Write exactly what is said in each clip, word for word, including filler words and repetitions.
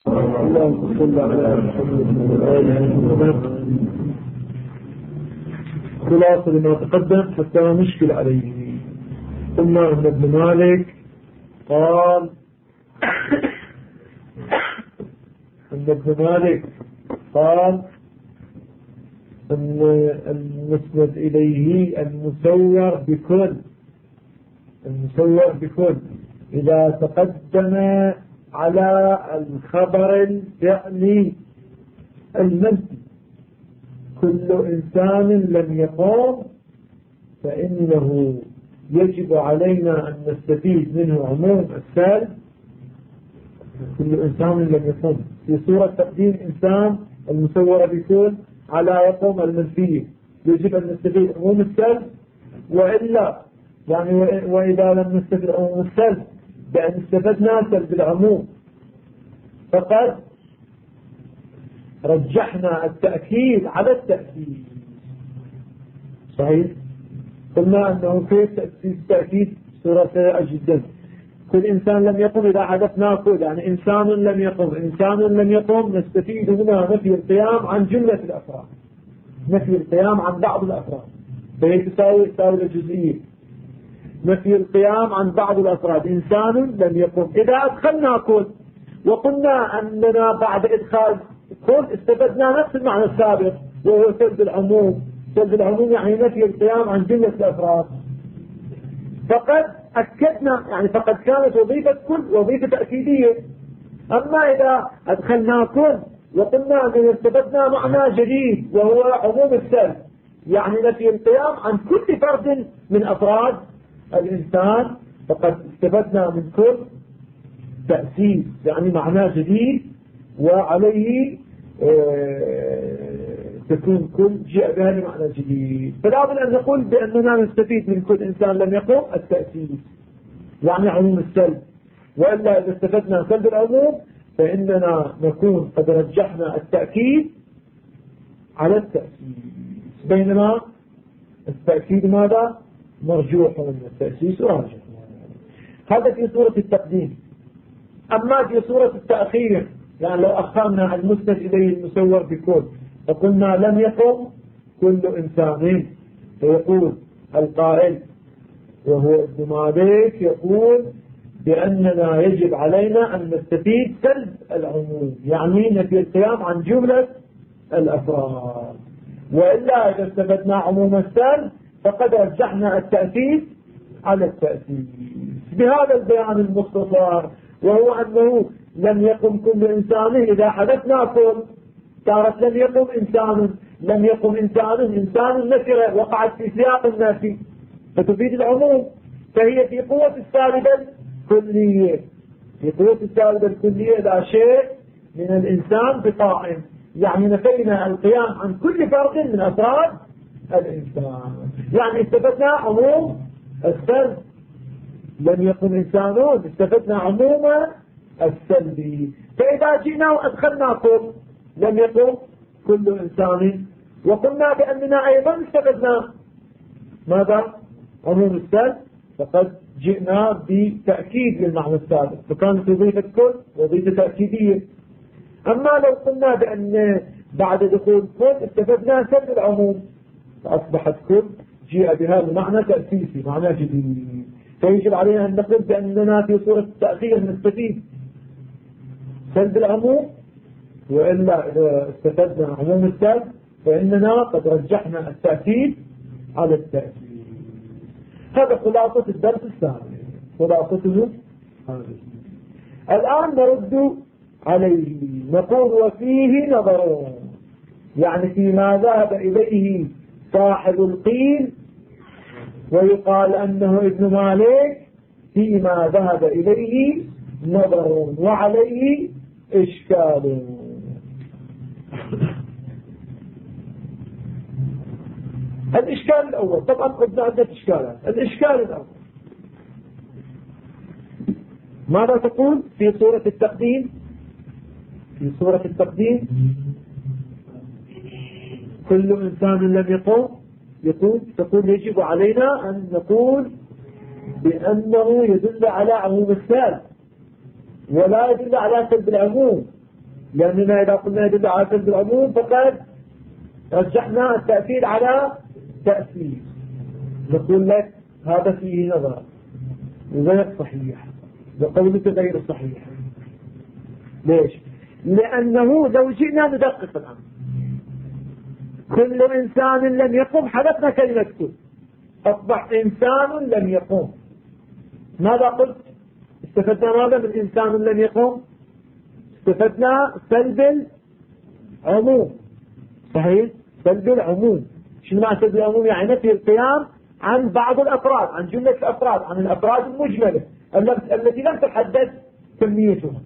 اللهم صل على محمد وآله وسلم. خلاصة لما تقدم حتى لا نشكل عليه. قلنا أن ابن مالك قال أن ابن مالك قال أن المسند إليه المسور بكل المسور بكل إذا تقدم على الخبر الفعلي المنفي كل إنسان لم يقوم فإنه يجب علينا أن نستفيد منه عموم السالب. كل إنسان لم يقوم في صورة تقديم إنسان المصورة بكل على يقوم المنفي يجب أن نستفيد عموم السالب، وإلا يعني وإذا لم نستفيد عموم السالب بأن استفدنا سلب العموم فقد رجحنا التأكيد على التأكيد. صحيح؟ قلنا أنه كيف تأسيس التأكيد صورة سيئة جدا. كل إنسان لم يقم إذا حدثنا كل يعني إنسان لم يقم إنسان لم يقم نستفيد هنا نفي القيام عن جملة الأفراد، نفي القيام عن بعض الأفراد، فهي تساوي تساوي الجزئية. نفي القيام عن بعض الأفراد إنسان لم يقم. إذا أدخلنا كل وقلنا أننا بعد إدخال كل استفدنا نفس المعنى السابق وهو سلب العموم. سلب العموم يعني نفي القيام عن جملة الأفراد، فقد أكدنا يعني فقد كانت وظيفة كل وظيفة تأكيدية. أما إذا أدخلنا كل وقلنا أننا استفدنا معنى جديد وهو عموم السلب يعني نفي القيام عن كل فرد من أفراد الإنسان فقد استفدنا من كل تأسيس يعني معنى جديد وعليه تكون كل جاء بها لمعنى جديد. فلا بد أن نقول بأننا نستفيد من كل إنسان لم يقم التأسيس يعني عموم السلب، وإلا إذا استفدنا سلب العموم فإننا نكون قد رجحنا التأكيد على التأسيس، بينما التأكيد ماذا؟ مرجوح من التأسيس راجح. هذا في صورة التقديم. أما في صورة التأخير يعني لو أخرنا المسند إليه المسور بكل فقلنا لم يقم كل إنسان فيقول القائل وهو ابن مالك يقول بأننا يجب علينا أن نستفيد سلب العموم يعني نفي القيام عن جملة الأفراد، وإلا إذا استفدنا عموم السلب فقد رجحنا التأسيس على التأسيس. بهذا البيان المختصر وهو أنه لم يقم كل إنسان إذا حدثنا كل صارت لم يقم إنسان لم يقم إنسان إنسان نكرة وقعت في سياق النفي فتفيد العموم، فهي في قوة السالبة الكلية في قوة السالبة الكلية لا شيء من الإنسان بقائم يعني نفينا القيام عن كل فرد من أفراد الإنسان يعني استفدنا عموم السلب. لم يقم إنسان استفدنا عموم السلبي. فإذا جئنا وأدخلنا كل لم يقم كل إنسان وقلنا بأننا أيضا استفدنا ماذا؟ عموم السلب فقد جئنا بتأكيد للمعنى السابق فكانت وظيفة كل وظيفة تأكيدية. أما لو قلنا بأن بعد دخول كل استفدنا سلب العموم فأصبحت كل جاء بهذا المعنى تأسيسي معنى جديد، فيجب علينا أن نقول بأننا في صورة التأخير نستفيد سلب العموم، وإلا إذا استفدنا عموم السلب فإننا قد رجحنا التأكيد على التأكيد. هذا خلاصة الدرس الثاني خلاصته هذه. الآن نرد عليه نقول وفيه نظر يعني فيما ذهب إليه صاحب القيل ويقال أنه ابن مالك فيما ذهب إليه نظر وعليه إشكال. الإشكال الأول طبعا قلنا عدة إشكالات. الإشكال الأول ماذا تقول في صورة التقديم؟ في صورة التقديم كل إنسان لم يقوم يقول تقول يجب علينا أن نقول بأنه يدل على عموم السلب ولا يدل على سلب العموم لأننا إذا قلنا يدل على سلب العموم فقد رجحنا التأكيد على تأثير. نقول لك هذا فيه نظر غير صحيح وقولك غير صحيح. ليش؟ لأنه لو جئنا ندقق الأمر كل إنسان لم يقم حدثنا كلمة كل أصبح إنسان لم يقم. ماذا قلت؟ استفدنا ماذا من إنسان لم يقم؟ استفدنا سلب العموم. صحيح؟ سلب العموم. شنو معنى سلب العموم؟ يعني نفي القيام عن بعض الأفراد، عن جملة الأفراد، عن الأفراد المجملة التي لم تحدد كميتها.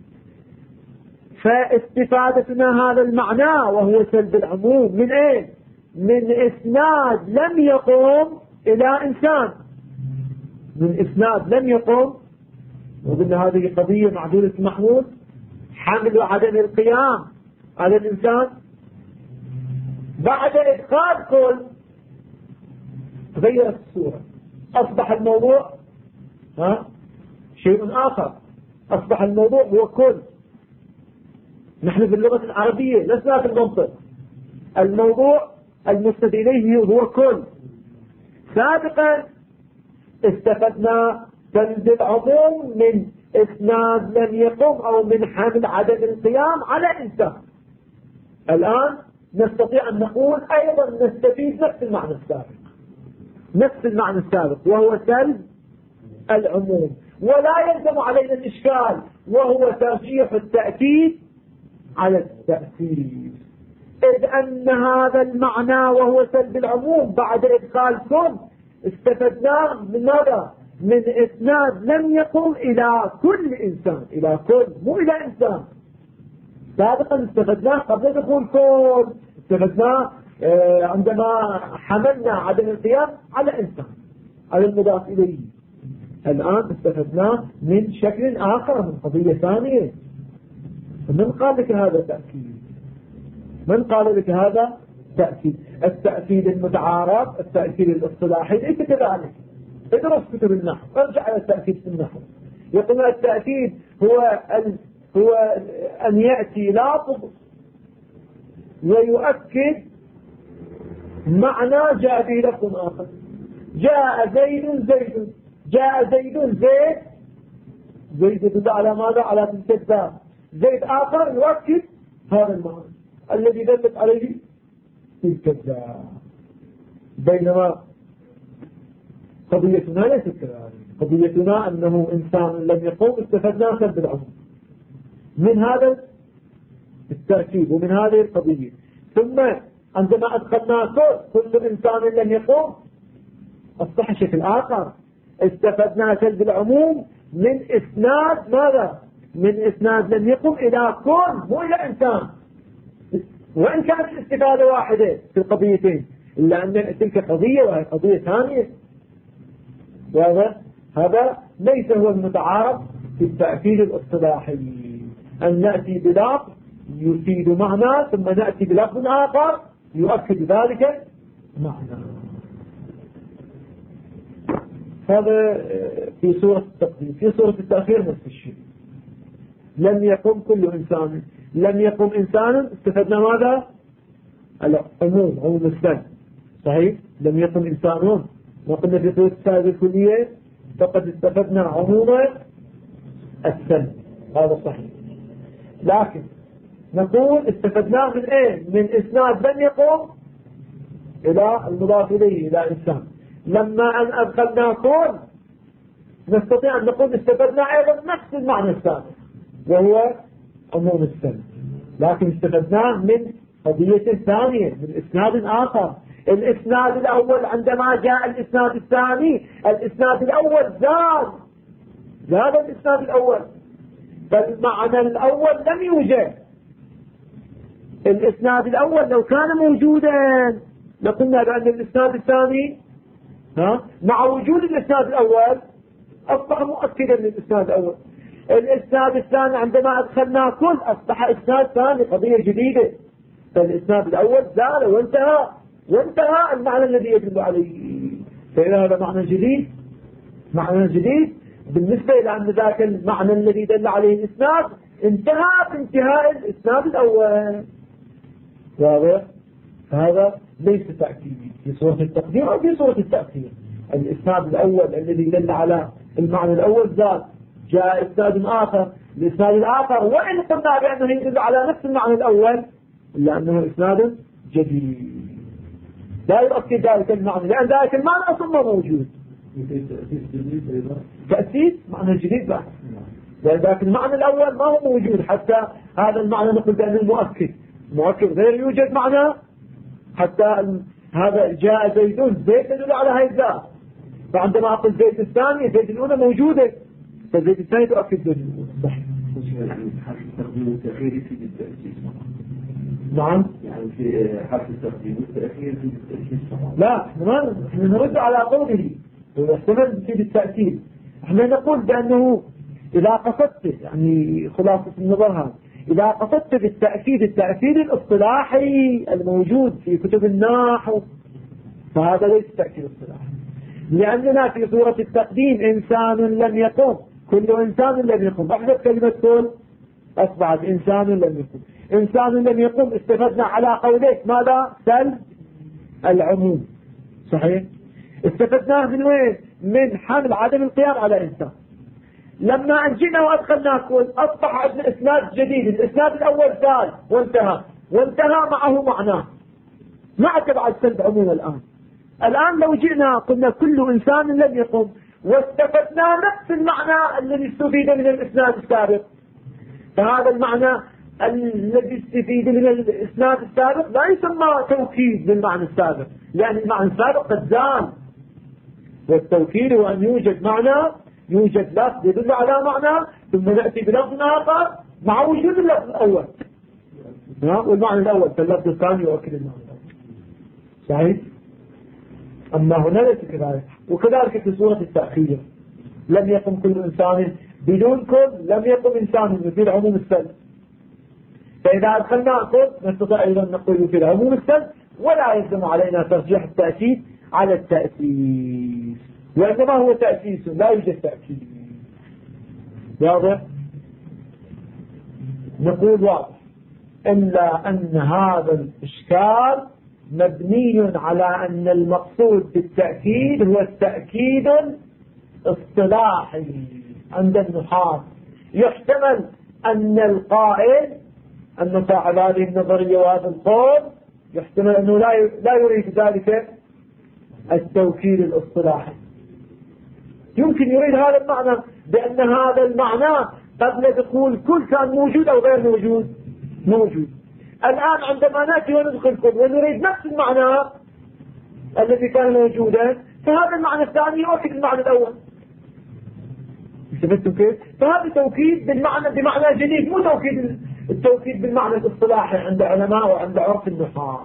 فاستفادتنا هذا المعنى وهو سلب العموم من ايه؟ من اسناد لم يقوم الى انسان، من اسناد لم يقوم. وقلنا هذه قضية معدولة المحمول، حمل وعدم القيام على الانسان. بعد ادخال كل تغيرت الصورة، اصبح الموضوع ها شيء اخر، اصبح الموضوع هو كل. نحن في اللغة العربية لسنا في المنطق، الموضوع المستند إليه هو كل. سابقا استفدنا سلب العموم من اسناد لم يقم او من حمل عدم القيام على انسان. الآن نستطيع ان نقول ايضا نستفيد نفس المعنى السابق، نفس المعنى السابق وهو سلب العموم. ولا يلزم علينا الاشكال وهو ترجيح التأكيد على التأثير، إذ أن هذا المعنى وهو سلب العموم بعد إدخال كل استفدناه من ماذا؟ من إسناد لم يقم إلى كل إنسان، إلى كل مو إلى إنسان. سابقا استفدناه قبل دخول كل، استفدناه آه عندما حملنا عدم القيام على إنسان، على المضاف إليه. الآن استفدناه من شكل آخر، من قضية ثانية. من قال لك هذا تأكيد؟ من قال لك هذا تأكيد؟ التأكيد المتعارف، التأكيد الاصطلاحي ليس كذلك. ادرس كتب النحو، ارجع إلى التأكيد في النحو. يقول التأكيد هو ال... هو أن يأتي لفظ ويؤكد معنى جاء به لفظ آخر. جاء زيد زيد، جاء زيد زيد، زيد يدل على ماذا؟ على الكذاب. زيد آخر يؤكد هذا المعنى الذي دلت عليه الكذاب. بينما قضيتنا ليست كذلك، قضيتنا أنه إنسان لم يقوم استفدنا سلب العموم من هذا التركيب ومن هذه القضية. ثم عندما أدخلنا كل كل إنسان لم يقوم أصبح شكل آخر، استفدنا سلب العموم من إسناد ماذا؟ من إسناد لم يقم إلى كل مو إلى إنسان، وإن كانت الاستفادة واحدة في القضيتين، إلا أن تلك قضية وهي قضية ثانية. وهذا هذا ليس هو المتعارف في التأكيد الاصطلاحي، أن نأتي بلفظ يفيد معنى ثم نأتي بلفظ آخر يؤكد ذلك معنى. هذا في صورة التقديم. في صورة التأخير نفس الشيء. لم يقم كل إنسان، لم يقم إنسان استفدنا ماذا؟ العموم، عموم السلب. صحيح؟ لم يقم إنسان، وقلنا في صورة السالب الكلية فقد استفدنا عموم السلب. هذا صحيح. لكن نقول استفدناه من ايه؟ من إسناد لم يقم إلى المضاف إليه إلى إنسان. لما أن أدخلنا كل نستطيع أن نقول استفدنا أيضا نفس المعنى السابق وهو عموم السلب، لكن استفدناه من قضية ثانية، من إسناد آخر. الإسناد الأول عندما جاء الإسناد الثاني، الإسناد الأول زاد زاد الإسناد الأول، فالمعنى الأول لم يوجد. الإسناد الأول لو كان موجودا لقلنا بأن الإسناد الثاني ها مع وجود الإسناد الأول أصبح مؤكدا للإسناد الأول. الإسناد الثاني عندما أدخلنا كل أصبح إسناد ثاني، قضية جديدة. فالإسناد الأول زال وانتهى، وانتهى المعنى الذي يدل عليه. فإذا هذا معنى جديد، معنى جديد بالنسبة إلى أن ذاك المعنى الذي دل عليه الإسناد انتهى بانتهاء الإسناد الأول. واضح؟ فهذا ليس تأكيدي في صورة التقديم أو في صورة التأخير. الإسناد الأول الذي دل على المعنى الأول زاد، جاء إسناد آخر الإسناد الآخر وإن قلنا بأنه يدل على نفس المعنى الأول إلا أنه إسناد جديد لا يؤكد ذلك المعنى، لأن ذلك المعنى أصلا موجود. تأسيس معنى جديد بقى، لأن ذلك المعنى الأول ما هو موجود. حتى هذا المعنى نقول بأنه المؤكد مؤكد غير يوجد معنى. حتى هذا جاء زيدون، زيد يدل على هاي الذات، فعندما أقول زيد الثاني زيد الأولى موجودة، فزيد الثاني تؤكد زيد الأولى. صحيح. نعم. يعني في حرف التقديم والتأخير في التأكيد طبعا. لا احنا احنا نرد على قوله ويحتمل في التأكيد. احنا نقول بأنه إذا قصدت يعني خلاصة النظر هذا، إذا قصدت بالتأكيد التأكيد الاصطلاحي الموجود في كتب النحو فهذا ليس تأكيد اصطلاحي، لأننا في صورة التقديم إنسان لم يقم، كل إنسان لم يقم، أحدث كلمة كل أصبحت إنسان لم يقم. إنسان لم يقم استفدنا على قولك ماذا؟ سلب العموم. صحيح؟ استفدناه من وين؟ من حمل عدم القيام على إنسان. لما أنجينا وأدخلنا كل أصبح عندنا إسناد جديد، الإسناد الأول زال وانتهى، وانتهى معه معناه، ما تبع سلب عموم. الآن الآن لو جئنا قلنا كل إنسان لم يقم واستفدنا نفس المعنى الذي استفيد من الإسناد السابق، فهذا المعنى الذي استفيد من الإسناد السابق لا يسمى توكيد بالمعنى السابق، لأن المعنى السابق قد زال. والتوكيد هو أن يوجد معنى، يوجد لفظ يدل على معنى ثم نأتي بلفظ آخر مع وجود اللفظ الأول، والمعنى الأول فاللفظ الثاني يؤكد المعنى الأول. صحيح؟ أما هنا ليس كذلك. وكذلك في صورة التأخير لم يقم كل إنسان بدون كل، لم يقم إنسان يفيد عموم السلب، فإذا أدخلنا كل نستطيع أيضا نقول يفيد عموم السلب، ولا يلزم علينا ترجيح التأكيد على التأسيس، وإنما هو تأسيس لا يوجد تأكيد. واضح؟ نقول واضح، إلا أن هذا الإشكال مبني على أن المقصود بالتأكيد هو التأكيد الاصطلاحي عند النحاة. يحتمل أن القائل أن صاحب هذه النظرية وهذا القول يحتمل أنه لا يريد ذلك التوكيد الاصطلاحي، يمكن يريد هذا المعنى بأن هذا المعنى قبل دخول كل كان موجود أو غير موجود موجود. الآن عندما نأتي وندخل كل ونريد نفس المعنى الذي كان موجودا، فهذا المعنى الثاني يؤكد المعنى الأول. استفدتم كيف؟ فهذا توكيد بالمعنى بمعنى جديد، مو توكيد التوكيد بالمعنى الاصطلاحي عند علماء وعند عرف النحاة.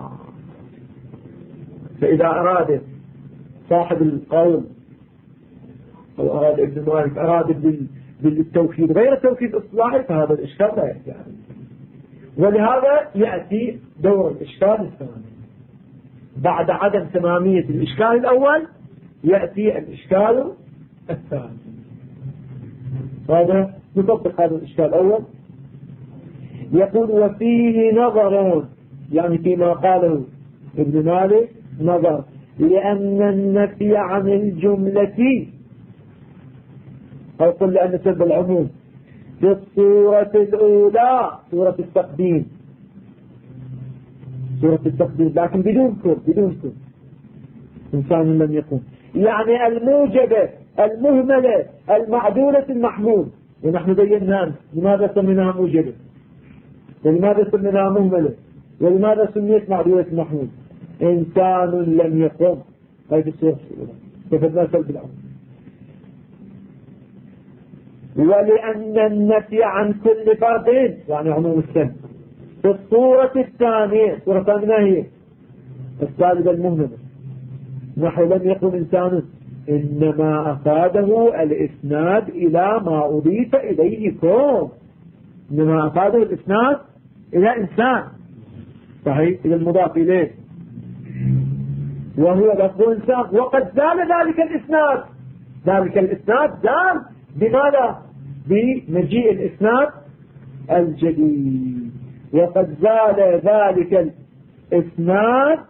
فإذا أراد صاحب القول أو أراد ابن مالك أراد بالتوكيد غير التوكيد الاصطلاحي فهذا الإشكال لا يأتي عليه، ولهذا يأتي دور الإشكال الثاني بعد عدم تمامية الإشكال الأول، يأتي الإشكال الثاني. هذا نطبق هذا الإشكال الأول. يقول وفيه نظر، يعني فيما قاله ابن مالك نظر، لأن النفي عن الجملة أو قل لأن سلب العموم في الصورة الأولى صورة التقديم، صورة التقديم لكن بدون كل بدون كل إنسان لم يقم، يعني الموجبة المهملة المعدولة المحمول. ونحن بينا لماذا سميناها موجبة ولماذا سميناها مهملة ولماذا سميت معدولة المحمول. إنسان لم يقم هذه الصورة الأولى ففدنا سلب العموم. ولأن النفي عن كل فرد يعني عموم السلب في الصورة الثانية، الصورة الثانية هي السالبة المهملة، نحو لم يقم إنسان، إنما أفاده الإسناد إلى ما أضيف إليه كون، إنما أفاده الإسناد إلى إنسان، صحيح، إلى المضاف إليه وهو لفظ إنسان، وقد زال ذلك الإسناد، ذلك الإسناد زال بماذا؟ بمجيء الإسناد الجديد. وقد زال ذلك الإسناد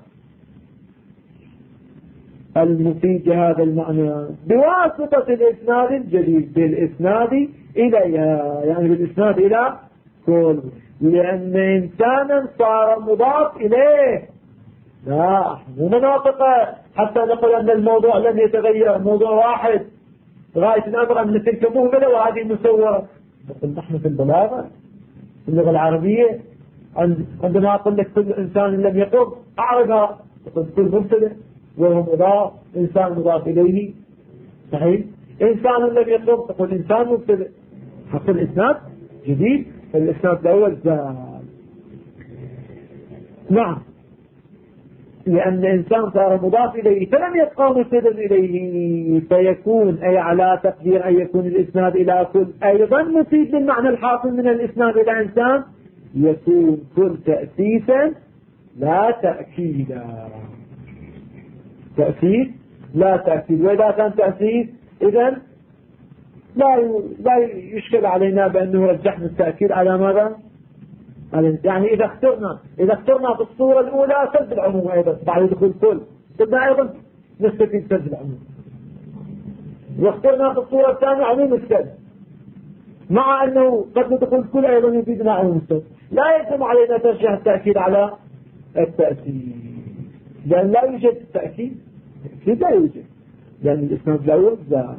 المفيد لهذا المعنى بواسطة الإسناد الجديد، بالإسناد إليها، يعني بالإسناد إلى كل، لأن إنسانا صار مضاف إليه، لا مو مناطقة حتى نقول أن الموضوع لم يتغير، موضوع واحد غاية الأمر أن تلك مهملة وهذه مصورة. نقول نحن في البلاغة في اللغة العربية عندما أقول لك كل إنسان لم يقم أعرفها، تقول كل مبتدأ وهو مضاف، إنسان مضاف إليه، صحيح. إنسان لم يقم تقول إنسان مبتدأ. حق الإسناد جديد، الإسناد الأول زال. نعم، لأن إنسان صار مضاف إليه فلم يبقى مبتدأ إليه، فيكون أي على تقدير أن يكون الإسناد إلى كل أيضا مفيد للمعنى الحاصل من الإسناد إلى إنسان، يكون كل تأسيسا لا تأكيدا. تأسيس لا تأكيد، وإذا كان تأسيس إذن لا لا يشكل علينا بأنه رجحنا التأكيد على ماذا؟ يعني إذا اخترنا إذا اخترنا في الصورة الأولى سلب العموم أيضا بعد دخول كل، بدنا أيضا نستفيد سلب العموم، واخترنا في الصورة الثانية عموم السلب، مع أنه قد دخول كل أيضا يفيدنا عموم السلب. لا يلزم علينا ترجيح التأكيد على التأكيد، لأن لا يوجد التأكيد، التأكيد لا يوجد، لأن الإسناد الأول لا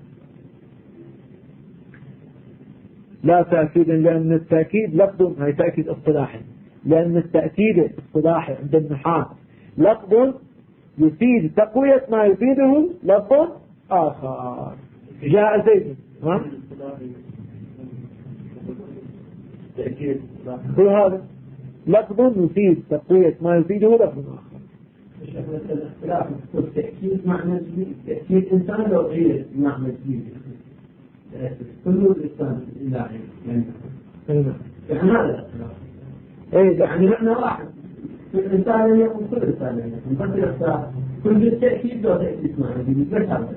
لا تأكيد، لأن التأكيد لفظ، هي تأكيد اصطلاحي، لأن التأكيد الاصطلاحي عند النحاة لفظ يفيد تقوية ما يفيده لفظ آخر. جاء زيد، ها؟ هو هذا لفظ يفيد تقوية ما يفيده لفظ آخر. الاختلاف التأكيد معنى جديد، تأكيد إنسان لو غير معنى جديد كله الإنسان الإلهي، يعني يعني هذا الاختلاف. إيه يعني معنى واحد، الإنسان لم يكن كل إنسان لم يكن، بس الاختلاف كل التأكيد لو تأكيد معنى جديد، بس هذا.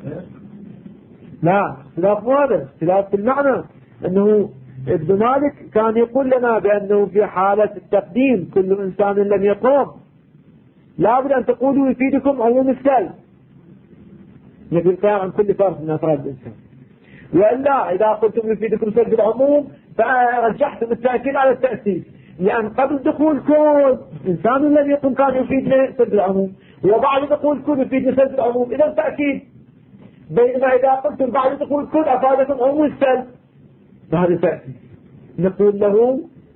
لا اختلاف مو هذا، اختلاف في المعنى. أنه ابن مالك كان يقول لنا بأنه في حالة التقديم كل إنسان لم يقوم لابد أن تقولوا يفيدكم عموم السلب، نبي القيام عن كل فرد من أفراد الإنسان، وإلا إذا قلتم يفيدكم سلب العموم فرجحتم التأكيد على التأسيس، لأن قبل دخول كل إنسان لم يقم كان يفيدنا سلب العموم، وبعد دخول كل يفيدنا سلب العموم، إذا تأكيد. بينما إذا قلتم بعد دخول كل أفادكم عموم السلب فهذا تأكيد، نقول له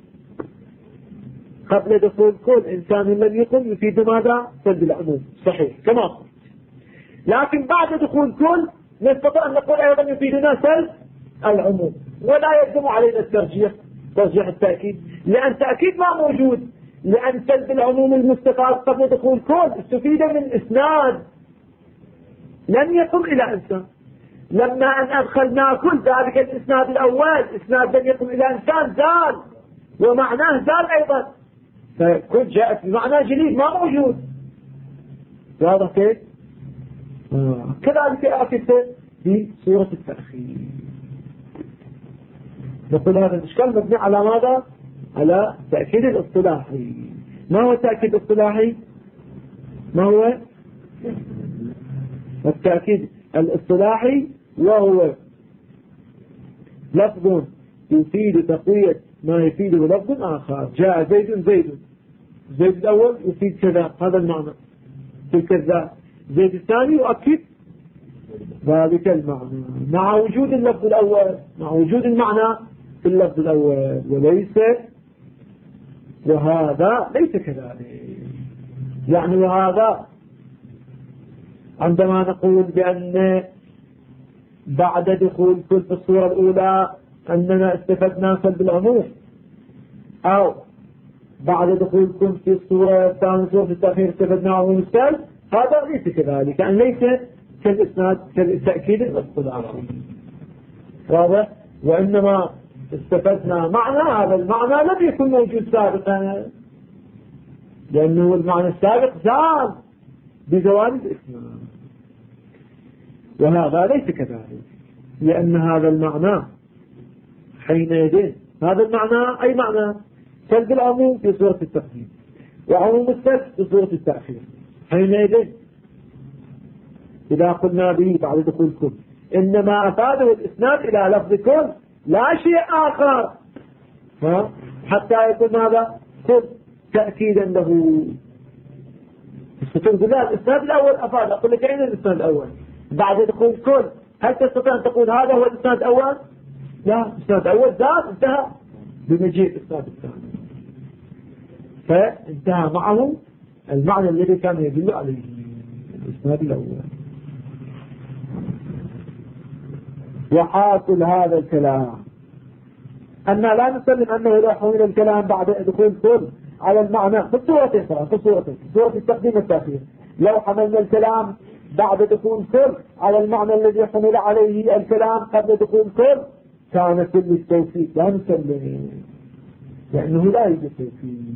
قبل دخول كل إنسان لم يقم يفيد ماذا؟ سلب العموم، صحيح كما قلت. لكن بعد دخول كل نستطيع أن نقول أيضا يفيدنا سلب العموم، ولا يلزم علينا الترجيح، ترجيح التأكيد، لأن تأكيد ما موجود، لأن سلب العموم المستفاد قبل دخول كل استفيد من إسناد لم يقم إلى إنسان، لما أن أدخلنا كل ذلك الإسناد الأول إسناد لم يقم إلى إنسان زال، ومعناه زال أيضا، فكل جاءت بمعنى جديد ما موجود. واضح كيف؟ آه. كذلك أكدت في سورة التأخير. نقول هذا الإشكال مبني على ماذا؟ على تأكيد الاصطلاحي. ما هو التأكيد الاصطلاحي؟ ما هو التأكيد الاصطلاحي؟ وهو لفظ يفيد تقوية ما يفيده لفظ آخر. جاء زيد زيد، زيد الأول يفيد كذا، هذا المعنى في كذا، زيد الثاني يؤكد ذلك المعنى مع وجود اللفظ الأول، مع وجود المعنى في اللفظ الأول، وليس وهذا ليس كذلك. يعني وهذا عندما نقول بأن بعد دخول كل في الصورة الأولى أننا استفدنا سلب العموم، أو بعد دخول كل في الصورة الثانية صورة التأخير استفدنا عموم السلب، هذا ليس كذلك، يعني ليس كالإسناد كالتأكيد الاصطلاحي. واضح؟ وإنما استفدنا معنى، هذا المعنى لم يكن موجود سابقا، لأنه المعنى السابق زال بزوال الإسناد، وهذا ليس كذلك، لأن هذا المعنى حينئذ هذا المعنى أي معنى؟ سلب العموم في صورة التقديم وعموم السلب في صورة التأخير. حينئذ إذا قلنا به بعد دخول كل إنما أفاده الإسناد إلى لفظ كل لا شيء آخر، ها؟ حتى يكون هذا كل تأكيدا له. تقول لا الإسناد الأول أفاد، أقول لك أين الإسناد الأول بعد دخول كل؟ هل تستطيع أن تقول هذا هو الإسناد الأول؟ لا، الإسناد الأول ذات انتهى بمجيء الإسناد الثاني، فانتهى معه المعنى الذي كان يدل عليه الإسناد الأول. وحاصل هذا الكلام أن لا نسلم أنه لا حول الكلام بعد دخول كل على المعنى في الصورتين، في الصورتين في صورة التقديم والتأخير. لو حملنا الكلام بعد دخول كل على المعنى الذي حمل عليه الكلام قبل دخول كل كان كل التوفيق لا نسلم، لأنه لا يوجد توفيق.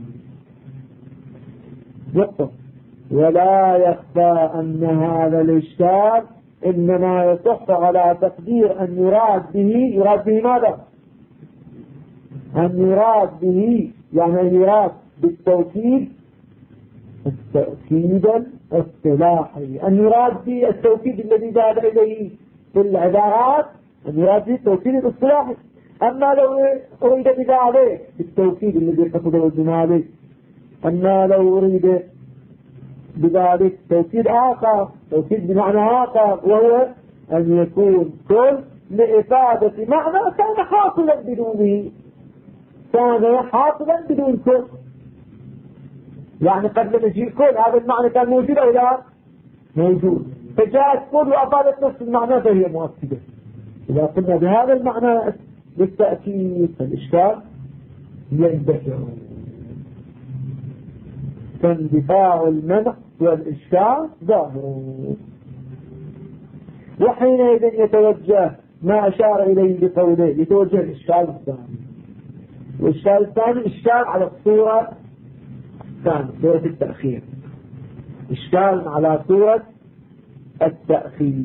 نقطة. ولا يخفى أن هذا الإشكال إنما يصح على تقدير أن يراد به يراد به ماذا؟ أن يراد به يعني أن يراد بالتوكيد التأكيد الاصطلاحي، أن يراد به التوكيد الذي ذهب إليه في العبارات، أن يراد به التوكيد الاصطلاحي. أما لو أريد بذلك بالتوكيد الذي قصده الجمالي، أما لو أريد بذلك توكيد آخر، توكيد بمعنى آخر، وهو أن يكون كل لإفادة معنى كان حاصلا بدونه، كان حاصلا بدون كل. يعني قبل مجيء كل هذا المعنى كان موجود أو لا؟ موجود، فجاءت كل وأفادت نفس المعنى فهي مؤكدة. إذا قلنا بهذا المعنى بالتأكيد فالإشكال يندفع، فاندفاع المنع والإشكال ظاهر. وحينئذ يتوجه ما أشار إليه بقوله، يتوجه الإشكال الثاني. والإشكال الثاني إشكال على الصورة الثانية، صورة التأخير، إشكال على صورة التأخير.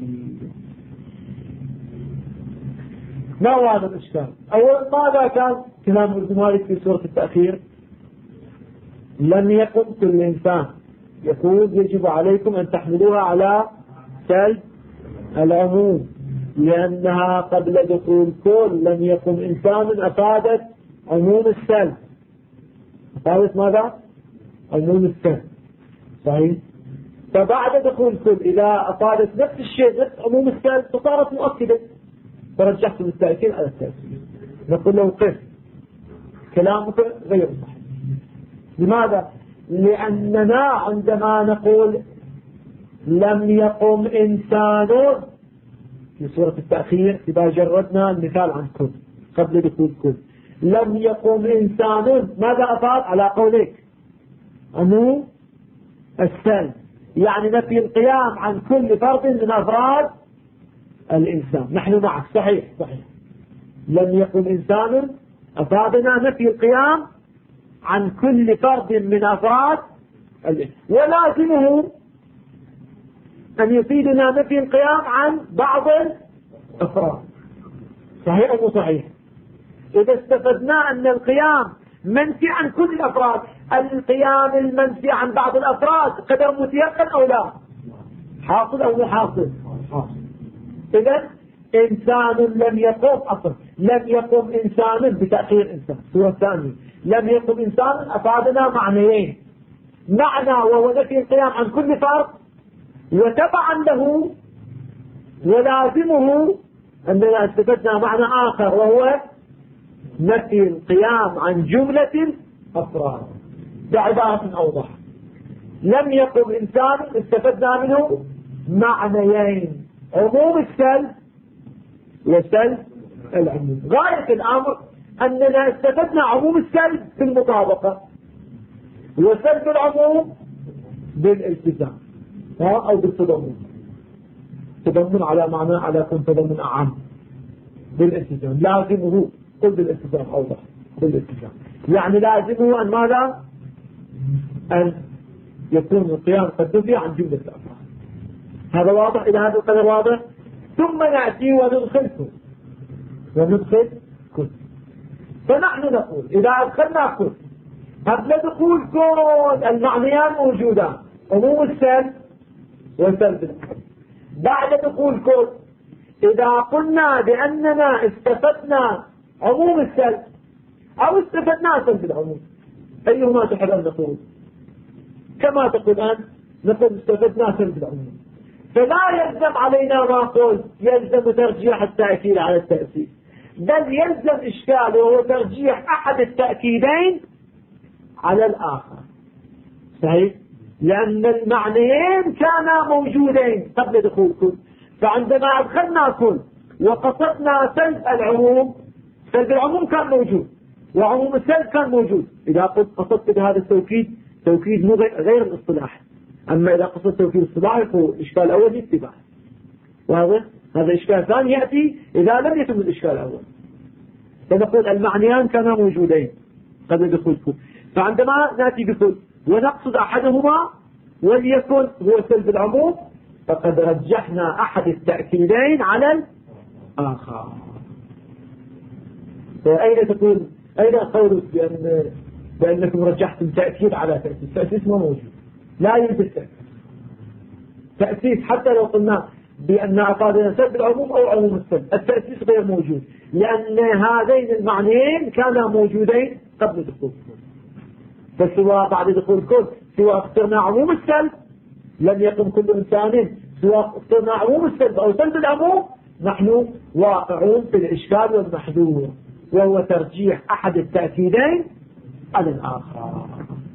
ما هو هذا الإشكال؟ أولا ماذا كان كلام ابن مالك في صورة التأخير؟ لم يقم كل إنسان، يقول يجب عليكم أن تحملوها على سلب العموم، لأنها قبل دخول كل لم يقم إنسان أفادت عموم السلب. أفادت ماذا؟ عموم السلب، صحيح؟ فبعد دخول كل إذا أفادت نفس الشيء نفس عموم السلب فصارت مؤكدة، فرجحت بالتأكيد على التأكيد. نقول له قف كلامك غير صحيح. لماذا؟ لأننا عندما نقول لم يقم إنسان في صورة التأخير، إذا جردنا المثال عن كل قبل دخول كل لم يقم إنسان، ماذا أفاد على قولك؟ عموم السلب، يعني نفي القيام عن كل فرد من أفراد الإنسان. نحن معك، صحيح صحيح، لم يقم إنسان أفادنا نفي القيام عن كل فرد من أفراد الإنسان، ولازمه أن يفيدنا نفي القيام عن بعض الأفراد. صحيح أو صحيح؟ إذا استفدنا أن القيام منفي عن كل الأفراد، القيام المنفي عن بعض الأفراد قدر متيقن أو لا؟ حاصل أو مو حاصل؟ حاصل. إذا إنسان لم يقم، أصلا لم يقم إنسان بتأخير إنسان. الصورة الثانية لم يقم إنسان أفادنا معنيين، معنى وهو نفي القيام عن كل فرد، وتبعا له ولازمه أننا استفدنا معنى آخر وهو نفي القيام عن جملة أفراد. بعبارة أوضح، لم يقم إنسان استفدنا منه معنيين، عموم السلب وسلب العموم. غاية الأمر أننا استفدنا عموم السلب بالمطابقة وسلب العموم بالالتزام أو بالتضمن. تضمن على معنى على كن تضمن أعم بالالتزام، لازمه قل بالالتزام أوضح بالالتزام، يعني لازمه أن ماذا؟ أن يكون القيام قد نفي عن جملة الأفراد. هذا واضح؟ إلى هذا القدر واضح. ثم نأتي وندخل كل وندخل كل فنحن نقول إذا أدخلنا كل قبل دخول كل المعنيان موجودان، عموم السلب وسلب العموم. بعد دخول كل إذا قلنا بأننا استفدنا عموم السلب أو استفدنا سلب العموم، أيهما تحب أن نقول؟ كما تقول أن نقول استفدنا سلب العموم، فلا يلزم علينا ما قلت يلزم ترجيح التأكيد على التأكيد، بل يلزم إشكال وهو ترجيح أحد التأكيدين على الآخر. صحيح؟ لأن المعنيين كانا موجودين قبل دخول كل، فعندما أدخلنا كل وقصدنا سلب العموم، سلب العموم كان موجود وعموم السلب كان موجود. إذا قصدت بهذا التوكيد توكيد غير الاصطلاح، أما إذا قصدت توكيد الاصطلاح فهو الإشكال الأول اتباع. واضح؟ هذا إشكال ثاني يأتي إذا لم يتم الإشكال الأول. فنقول المعنيان كانا موجودين قبل دخول كل، فعندما نأتي بكل ونقصد أحدهما وليكن هو سلب العموم، فقد رجحنا أحد التأكيدين على الآخر. فأين تقول أين قولك بأن بأنكم رجحتم تأكيد على تأسيس؟ تأسيس ما موجود، لا يوجد تأسيس. تأسيس حتى لو قلنا بأن أفادنا سلب العموم أو عموم السلب، التأسيس غير موجود، لأن هذين المعنيين كانا موجودين قبل دخول كل. فسواء بعد دخول كل، سواء اخترنا عموم السلب لم يقم كل إنسان، سواء اخترنا عموم السلب أو سلب العموم، نحن واقعون في الإشكال والمحذور، وهو ترجيح أحد التأكيدين على الآخر.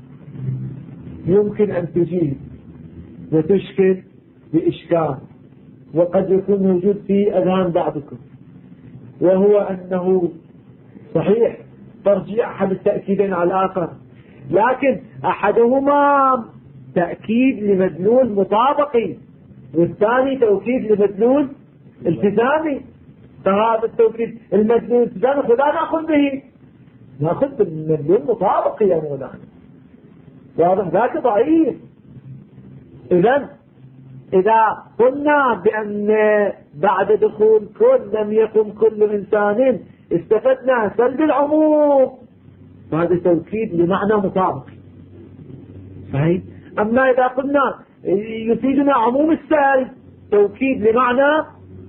يمكن أن تجيب وتشكل بإشكال وقد يكون موجود في أذهان بعضكم، وهو أنه صحيح ترجيح أحد التأكيدين على الآخر، لكن أحدهما تأكيد لمدلول مطابقي والثاني توكيد لمدلول التزامي. فهذا التوكيد المدلول التزامي فلا نأخذ به، نأخذ بالمدلول مطابقي يا مولانا. واضح؟ ذاك ضعيف. إذن إذا قلنا بأن بعد دخول كل لم يقم كل إنسان استفدنا سلب العموم، هذا توكيد لمعنى مطابق. صحيح؟ أما إذا قلنا يفيدنا عموم السلب، توكيد لمعنى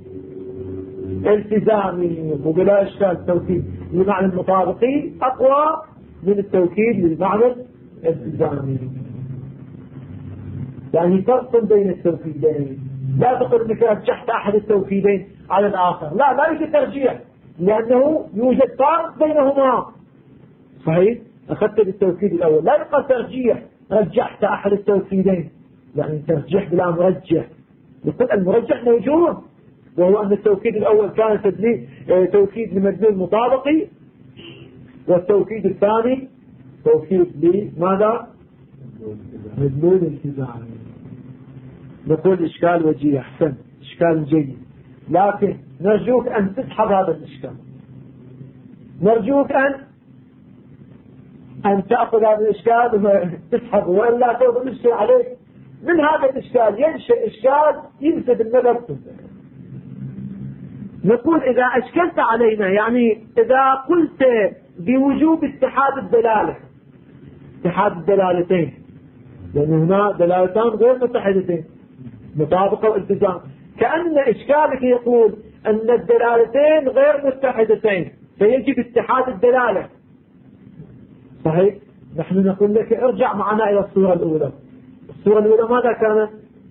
التزامي، وبلا إشكال توكيد لمعنى المطابقي أقوى من التوكيد للمعنى الالتزامي. يعني فرق بين التوكيدين، لا تقول انك رجحت احد التوكيدين على الاخر، لا لا يوجد ترجيح، لانه يوجد فرق بينهما. صحيح؟ اخذت بالتوكيد الاول، لا يبقى ترجيح رجحت احد التوكيدين، يعني ترجيح بلا مرجح. يقول المرجح موجود، وهو ان التوكيد الاول كان تدليل توكيد لمدلول مطابقي، والتوكيد الثاني توكيد لماذا؟ مدلول التزامي. نقول إشكال وجيه، أحسن، إشكال جيد، لكن نرجوك أن تسحب هذا الإشكال، نرجوك أن أن تأخذ هذا الإشكال وتسحبه، وإلا تأخذ الإشكال عليك. من هذا الإشكال ينشأ إشكال ينسب النظر كله. نقول إذا أشكلت علينا، يعني إذا قلت بوجوب اتحاد الدلالة، اتحاد الدلالتين، لأن هنا دلالتان غير متحدتين، مطابقة والتزام، كأن إشكالك يقول أن الدلالتين غير متحدتين فيجب اتحاد الدلالة. صحيح؟ نحن نقول لك ارجع معنا إلى الصورة الأولى. الصورة الأولى ماذا كانت؟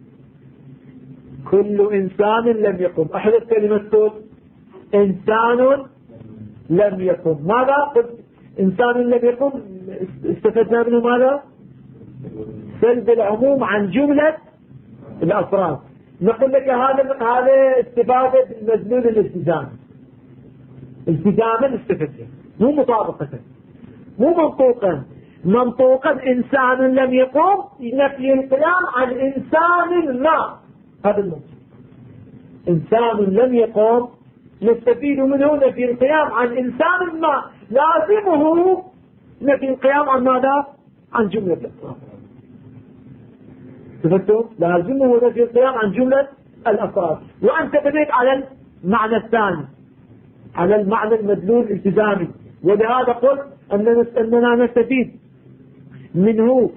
كل إنسان لم يقم، أحدث كلمة كل إنسان لم يقم. ماذا قلت؟ إنسان لم يقم، استفدنا منه ماذا؟ سلب العموم عن جملة الأفراد. نقول لك هذا هذا استفادة بالمدلول الالتزام، التزاما استفدته، مو مطابقة، مو منطوقا. منطوقا إنسان لم يقم نفي القيام عن إنسان ما، هذا المنطوق. إنسان لم يقم نستفيد منه نفي القيام عن إنسان ما، لازمه نفي القيام عن ماذا؟ عن جملة الأفراد. تفهمتوا؟ لازمه نفي القيام عن جملة الأفراد. وأنت بنيت على المعنى الثاني، على المعنى المدلول الالتزامي، ولهذا قلت أننا, أننا نستفيد منه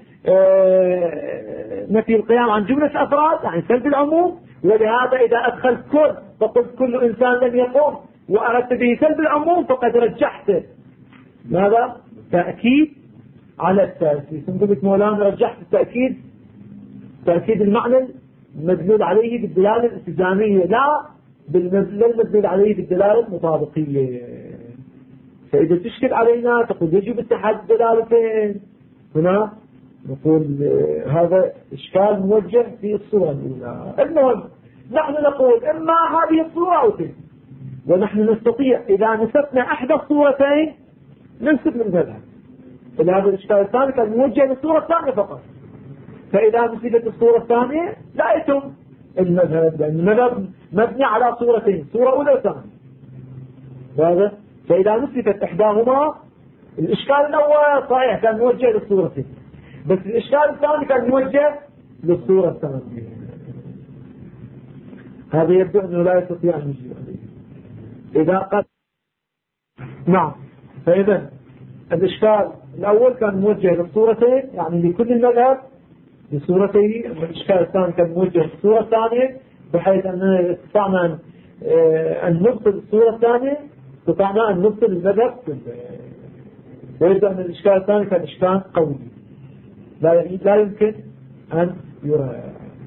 نفي القيام عن جملة أفراد يعني سلب العموم. ولهذا إذا أدخلت كل فقلت كل إنسان لم يقوم وأردت به سلب العموم فقد رجحت ماذا؟ تأكيد على التأسيس. قلت مولانا رجحت التأكيد تأكيد المعنى المدلول عليه بالدلالة الالتزامية لا بالمدلول عليه بالدلالة المطابقية. فإذا تشكل علينا تقول يجب اتحاد الدلالتين هنا نقول هذا إشكال موجه في الصورة الأولى. المهم نحن نقول إما هذه الصورة أو تلك ونحن نستطيع إذا نسبنا إحدى الصورتين ننسب من ذلك. فهذا الإشكال الثاني كان موجه للصورة الثانية فقط. فإذا نسبت الصورة الثانية لا يتم المذهب لأن المذهب مبني على صورتين صورة أولى وثانية. هذا فإذا نسبت إحداهما الإشكال الأول صحيح كان موجه للصورتين بس الإشكال الثاني كان موجه للصورة الثانية. هذا يبدو أنه لا يستطيع أن يجيب عليه إذا قد نعم. فإذا الإشكال الأول كان موجه للصورتين يعني لكل المذهب بصورته. الإشكال الثاني كان موجه للصورة الثانية بحيث أننا استطعنا أن نبطل الصورة الثانية استطعنا أن نبطل المذهب كله. ويبدو أن الإشكال الثاني كان إشكال قوي لا لا يمكن أن يرى.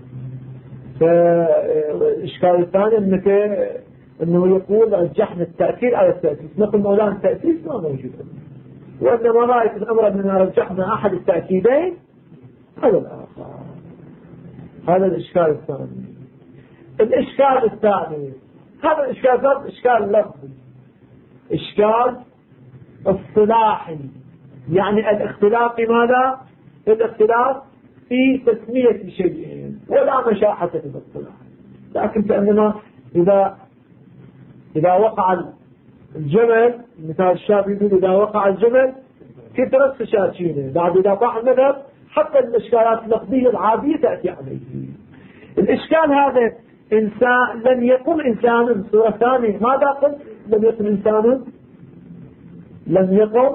فالإشكال الثاني أنك أنه يقول رجحنا التأكيد على التأسيس. نقول مولانا التأسيس ما موجود وأنما رأيت الأمر أننا رجحنا أحد التأكيدين هذا الآخر. هذا الإشكال الثاني. الإشكال الثاني هذا الإشكال الثاني إشكال لفظي إشكال اصطلاحي يعني الاختلاف في ماذا؟ الاختلاف في تسمية شيئين ولا مشاحة في الاصطلاح. لكن كأننا إذا إذا وقع الجمل مثال الشافعي يقول إذا وقع الجمل كثرت فشاشينه بعد إذا طاح المذهب حتى الإشكالات اللفظية العادية تأتي عليه. الإشكال هذا إنسان لم يقم إنسان صورة ثانية. ماذا قلت لم يقم إنسان؟ لم يقم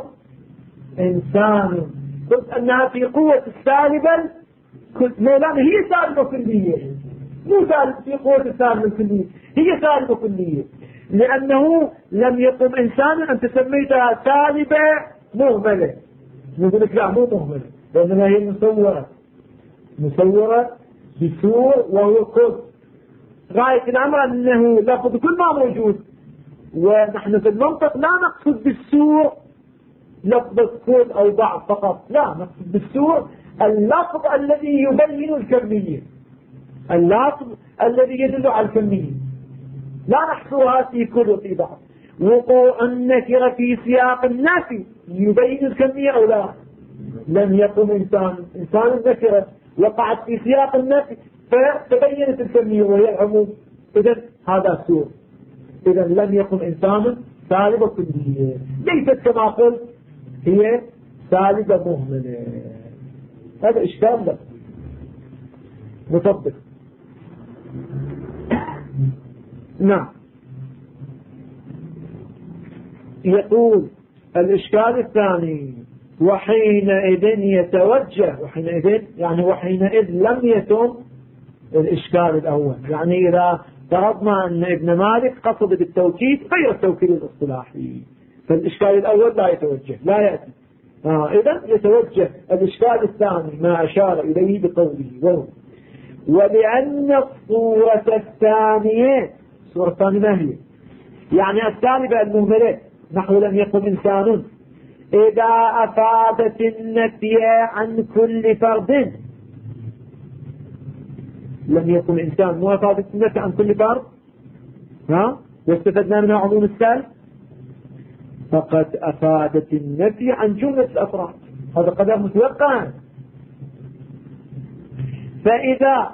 إنسان قلت أنها في قوة السالبة لأن هي سالبة كلية مو سالبة في قوة السالبة الكلية هي سالبة كلية لأنه لم يقم إنسان أنت سميتها سالبة مهملة. نقول لك لا مو مهملة لأنها هي مصورة مصورة بسور وهو كل غاية الأمر أنه لفظ كل ما موجود ونحن في المنطق لا نقصد بالسور لفظ كل أو بعض فقط لا نقصد بالسور اللفظ الذي يبين الكمية اللفظ الذي يدل على الكمية لا نحصرها في كل وفي بعض. وقوع النكرة في سياق النفي يبين الكمية أو لا؟ لم يقم إنسان إنسان النكرة وقعت في سياق النفي فتبينت الكمية وهي العموم إذن هذا سور. إذن لم يقم إنسان سالبة كلية ليست كما قلت هي سالبة مهملة. هذا إشكال لك مطبق. نعم. يقول الإشكال الثاني وحينئذ يتوجه وحينئذ يعني وحينئذ لم يتم الإشكال الأول. يعني إذا فرضنا أن ابن مالك قصد بالتوكيد غير التوكيد الاصطلاحي فالإشكال الأول لا يتوجه لا يأتي. آه إذن يتوجه الإشكال الثاني ما أشار إليه بقوله وهو ولأن الصورة الثانية الصورة الثانية ما هي؟ يعني السالبة المهملة نحو لم يقم إنسان إذا أفادت النفي عن كل فرد لم يقم إنسان مو أفادت النفي عن كل فرد ها واستفدنا منها عموم السالب فقد أفادت النفي عن جملة الأفراد هذا قدر متوقع. فإذا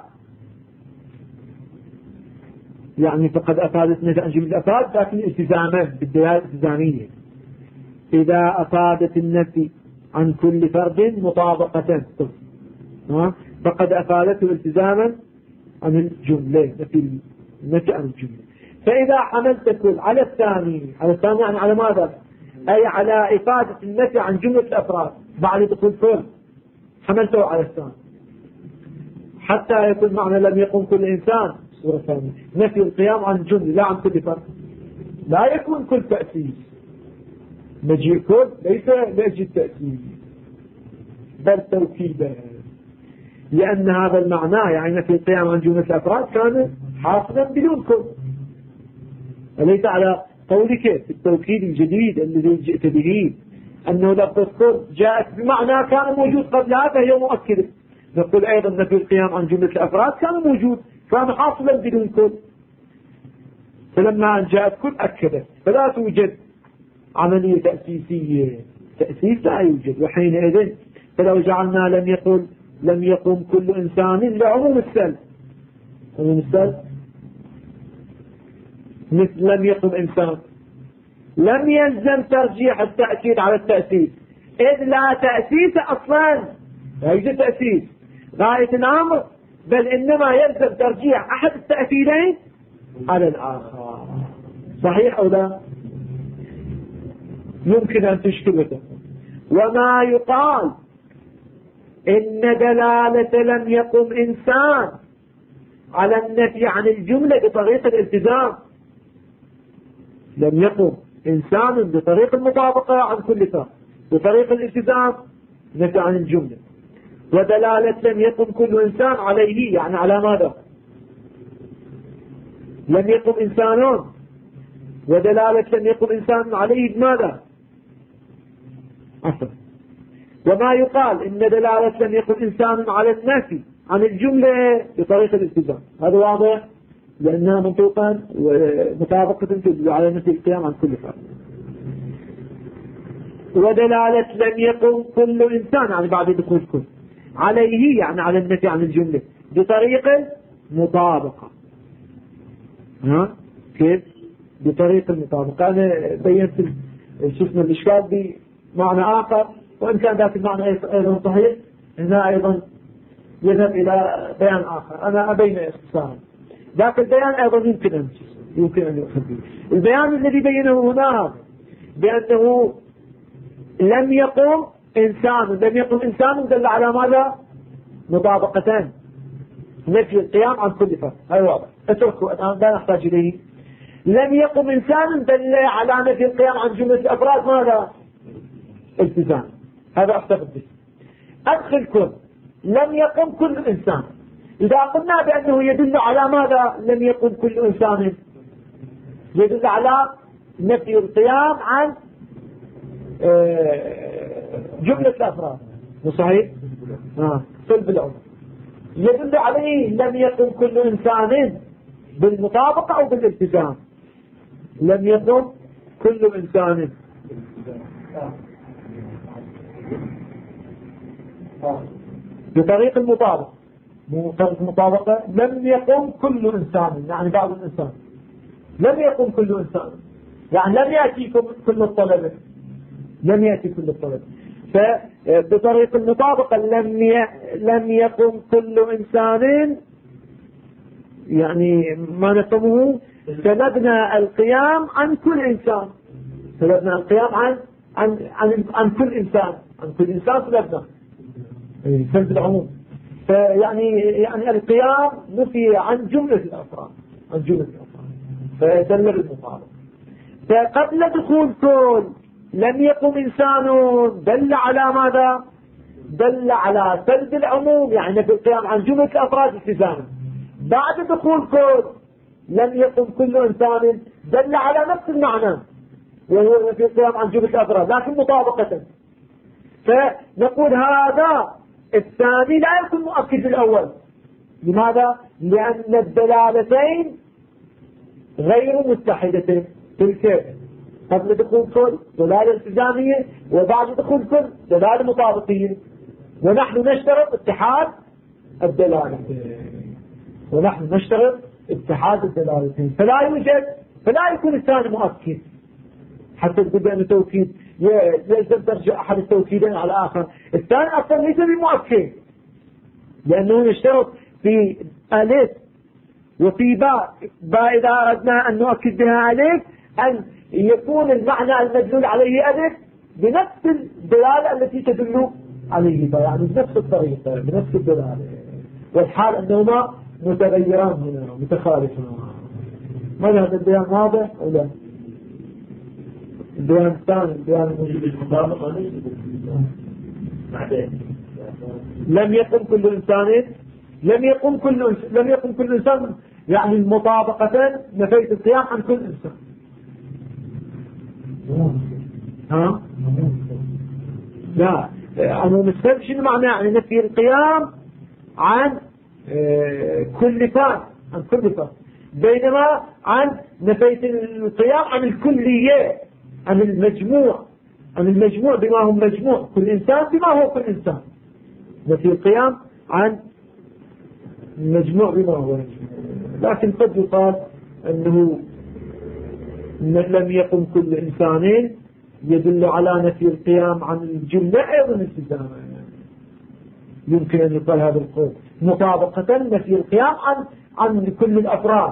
يعني فقد أفادت النفي عن جملة الأفراد لكن التزاما بالدلالة الالتزامية. إذا أفادت النفي عن كل فرد مطابقة فقد أفادته التزاما عن الجملة نفي النفي عن الجملة. فإذا حملت كل على الثاني على الثاني يعني على ماذا؟ أي على إفادة النفي عن جملة الأفراد بعد دخول كل حملته على الثاني حتى يكون معنى لم يقم كل إنسان صورة ثانية نفي القيام عن جملة لا عن كل فرد لا يكون كل تأسيس مجيء كل ليس لأجل التأسيس بل توكيدا لأن هذا المعنى يعني نفي القيام عن جملة الأفراد كان حاصلا بدون كل وليس على قولك في التوكيد الجديد الذي جئت به أنه لفظ كل جاءت بمعنى كان موجود قبلها فهي مؤكدة نقول أيضا نفي القيام عن جملة الأفراد كان موجود كان حاصلا بدون كل فلما جاءت كل أكدت فلا توجد عملية تأسيسية تأسيس لا يوجد وحينئذ فلو جعلنا لم يقل لم يقم كل إنسان لعموم السلب عموم السلب مثل لم يقم إنسان لم يلزم ترجيح التأكيد على التأسيس إذ لا تأسيس أصلا لا يوجد تأسيس غاية الأمر بل إنما يلزم ترجيح أحد التأكيدين على الآخر صحيح أو لا يمكن أن تشكله وما يقال إن دلالة لم يقم إنسان على النفي عن الجملة بطريق الالتزام لم يقم إنسان بطريق المطابقة عن كل فرد بطريق الالتزام نفي عن الجملة ودلالة لم يقم كل إنسان عليه يعني على ماذا لم يقم إنسان ودلالة لم يقم إنسان عليه بماذا أصلا وما يقال إن دلالة لم يقم إنسان على النفي عن الجملة بطريقة الالتزام هذا واضح لأنها منطوقا ومطابقة تدل على نفي القيام عن كل فرد ودلالة لم يقم كل إنسان يعني بعد دخول كل عليه يعني على النفي عن الجملة بطريقة مطابقة ها كيف بطريقة المطابقة أنا بينت شو اسمه الإشكال بمعنى آخر وإن كان ذات المعنى أيضا صحيح هنا أيضا يذهب إلى بيان آخر أنا أبين اختصارا ذاك البيان أيضا يمكن أن يمكن أن يؤخذ به البيان الذي بينه هنا بأنه لم يقم إنسان لم يقم إنسان دل على ماذا مطابقتان نفي القيام عن كل فرد هذا واضح اتركوا الآن لا نحتاج إليه لم يقم إنسان دل على نفي القيام عن جملة الأفراد ماذا التزام هذا أحتفظ به أدخل كل لم يقم كل إنسان إذا قلنا بأنه يدل على ماذا لم يقم كل إنسان يدل على نفي القيام عن جملة الأفراد صحيح آه. صلب العمر يدل عليه لم يقم كل إنسان بالمطابقة أو بالالتزام لم يقم كل إنسان بطريق المطابقة بطريق المطابقة لم يقم كل إنسان يعني بعض الإنسان لم يقم كل إنسان يعني لم يأتيكم كل الطلبة لم يأتي كل الطلبة فبطريق المطابقة لم ي... لم يقم كل إنسان يعني ما نفهمه سلبنا القيام عن كل إنسان سلبنا القيام عن عن عن, عن كل إنسان عن كل إنسان سلبنا سلب العموم فيعني يعني القيام نفي عن جملة الأفراد عن جملة الأفراد فدل المطابقة فقبل دخول كل لم يقم إنسان دل على ماذا دل على سلب العموم يعني في القيام عن جملة الأفراد التزاما بعد دخول كل لم يقم كل إنسان دل على نفس المعنى وهو في القيام عن جملة الأفراد لكن مطابقة فنقول هذا الثاني لا يكون مؤكد الأول لماذا لأن الدلالتين غير متحدتين تلك قبل دخول كل دلالة التزامية وبعد دخول كل دلالة مطابقية ونحن نشترط اتحاد الدلالتين ونحن نشترط اتحاد الدلالتين فلا يوجد فلا يكون الثاني مؤكد حتى تقول بأن التوكيد يلزم ترجع أحد التوكيدين على الآخر الثاني أصلا ليس بمؤكد لأنه يشترط في ألف وفي باء باء إذا أردنا أن نؤكد بها ألف أن يكون المعنى المدلول عليه ألف بنفس الدلالة التي تدل عليه باء، يعني بنفس الطريقة بنفس الدلالة، والحال أنهما متغيران هنا متخالفان. ما هذا البيان واضح أو لا؟ البيان الثاني البيان الموجود لم يقم كل إنسان لم يقم كل لم يقم كل إنسان، يعني المطابقة نفيت القيام عن كل إنسان. ها؟ لا، عموم السلب شنو معنى؟ يعني نفي القيام عن كل فرد عن كل فرد، بينما عن نفيت القيام عن الكلية، عن المجموع عن المجموع بما هو مجموع، كل إنسان بما هو كل إنسان. نفي القيام عن المجموع بما هو مجموع. لكن قد يقال أنه لم يقم كل إنسان يدل على نفي القيام عن الجملة أيضا التزاما، يمكن أن يقال هذا القول مطابقة نفي القيام عن عن كل الأفراد،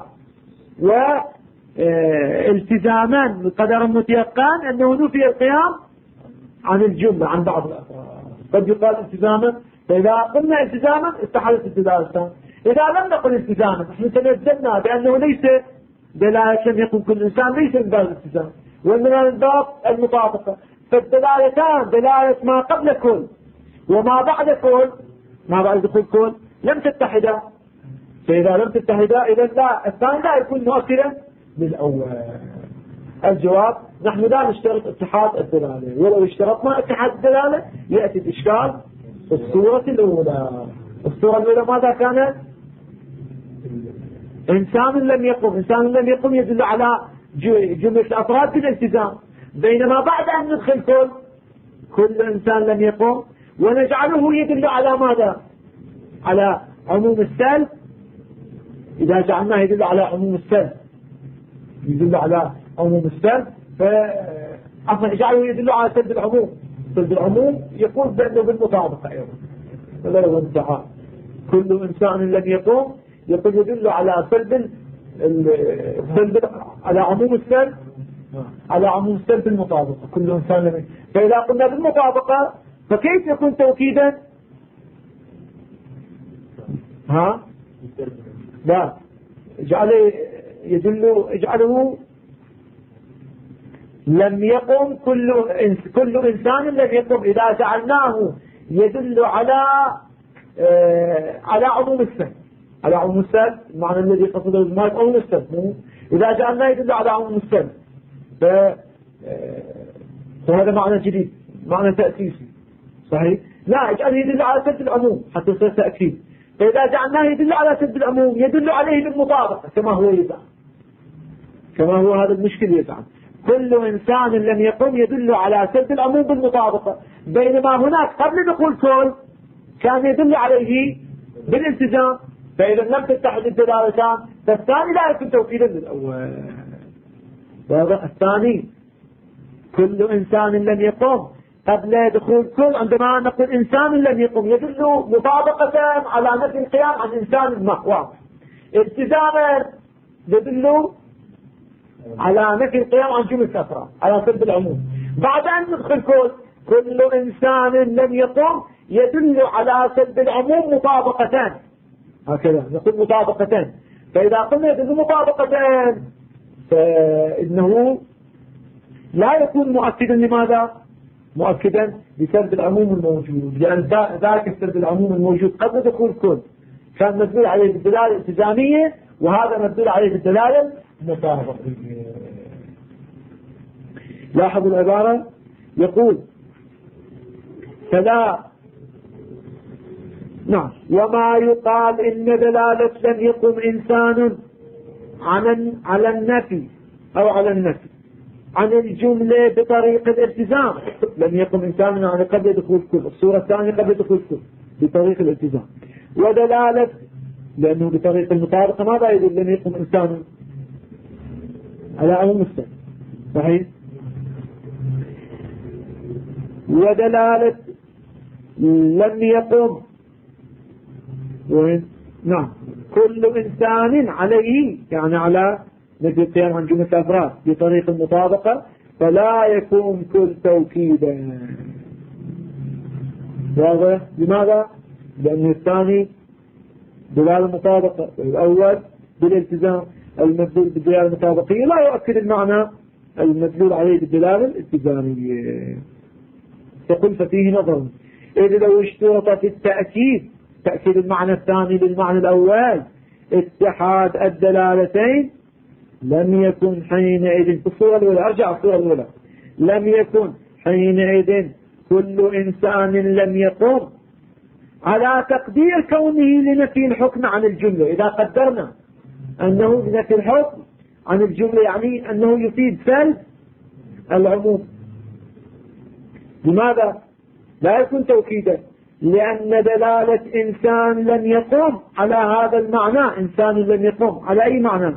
والتزاما بقدر متيقن أنه نفي القيام عن الجملة عن بعض الأفراد. قد يقال التزاما، فإذا قلنا التزاما استحالت الدلالة. إذا لم نقل التزاما نحن تنزلنا بأنه ليس دلالة لم يكن كل إنسان ليس من باب الالتزام، ومن الباب المطابقة. فالدلالتان دلالة ما قبل كل وما بعد كل، ما بعد دخول كل لم تتحدا، فإذا لم تتحدا إذا لا الثاني لا يكون مؤثرا للأول. الجواب نحن لا نشترط اتحاد الدلالة، ولو اشترطنا اتحاد الدلالة يأتي الإشكال في الصورة الأولى. الصورة الأولى ماذا كانت؟ إنسان لم يقم إنسان لم يقم يدل على جملة الأفراد بالالتزام، بينما بعد أن ندخل كل كل إنسان لم يقم ونجعله يدل على ماذا؟ على عموم السلب. إذا جعلناه يدل على عموم السلب يدل على عموم السلب فأصلا جعله يدل على سلب العموم. سلب العموم يقول بأنه بالمطابقة أيضا، فلا هو انتهى. كل إنسان لم يقم يقول يدل على سلب السلب على عموم السلب على عموم السلب المطابقة. كل إنسان لم يقم، فإذا قلنا بالمطابقة فكيف يكون توكيدا؟ ها؟ لا، اجعله يدل اجعله لم يقم كل إنس كل إنسان لم يقم. إذا جعلناه يدل على آه على عموم السلب على عموم السلب المعنى الذي قصده ما عموم السلب. إذا جعلناه يدل على عموم السلب ف آه فهذا معنى جديد، معنى تأسيسي صحيح. لا، اجعله يدل على سلب العموم حتى يصير تأكيد. فإذا جعلناه يدل على سلب العموم يدل عليه بالمطابقة كما هو يزعم، كما هو هذا المشكل يزعم. كل إنسان لم يقم يدل على سلب العموم بالمطابقة، بينما هناك قبل دخول كل كان يدل عليه بالالتزام. فإذا لم تتحد الدلالتان فالثاني لا يكون توكيدا للأول. وهذا الثاني كل إنسان لم يقم قبل دخول كل، عندما نقول إنسان لم يقم يدل مطابقة على نفي القيام عن إنسان ما واضح، التزاما يدل على نفي القيام عن جملة الأفراد على سلب العموم. بعد أن ندخل كل كل إنسان لم يقم يدل على سلب العموم مطابقتان، هكذا نقول مطابقتان. فإذا قلنا يدل مطابقتان فإنه لا يكون مؤكدا. لماذا؟ مؤكدا لسلب العموم الموجود، لأن ذلك السلب العموم الموجود قبل دخول كل كان مدلول عليه بالدلالة الالتزامية، وهذا مدلول عليه بالدلالة المطابقية. لاحظوا العبارة، يقول فلا نعم وما يقال إن دلالة لم يقم إنسان على على النفي أو على النفي عن الجملة بطريق الالتزام. لم يقم إنسان يعني قبل دخول كل، الصورة الثانية قبل دخول كل بطريق الالتزام. ودلالة لأنه بطريق المطابقة ماذا يقول؟ لم يقم إنسان على عموم السلب صحيح. ودلالة لم يقم وين؟ نعم كل إنسان عليه يعني على مثل القيام عن جملة الأفراد بطريق المطابقة فلا يكون كل توكيدا. واضح؟ لماذا؟ لأن الثاني دلالة المطابقة، الأول بالالتزام. المدلول بالدلالة المطابقية لا يؤكد المعنى المدلول عليه بالدلالة الالتزامية. تقول ففيه نظر إذا لو اشترط في التأكيد تأكيد المعنى الثاني للمعنى الأول اتحاد الدلالتين لم يكن حينئذ في الصورة الأولى، أرجع الصورة الأولى، لم يكن حينئذ كل إنسان لم يقم على تقدير كونه لنفي الحكم عن الجملة. إذا قدرنا أنه لنفي الحكم عن الجملة يعني أنه يفيد سلب العموم. لماذا لا يكون توكيدا؟ لأن دلالة إنسان لم يقم على هذا المعنى، إنسان لم يقم على أي معنى؟